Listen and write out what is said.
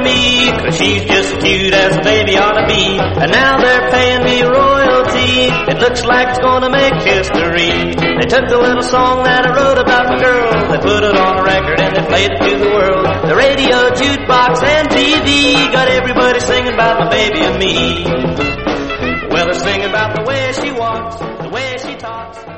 me, 'cause she's just as cute as a baby ought to be. And now they're paying me royalty. It looks like it's gonna make history. They took the little song that I wrote about my girl, they put it on a record and they played it to the world. The radio, jukebox, and TV got everybody singing about my baby and me. Well, they're singing about the way she walks, the way she talks.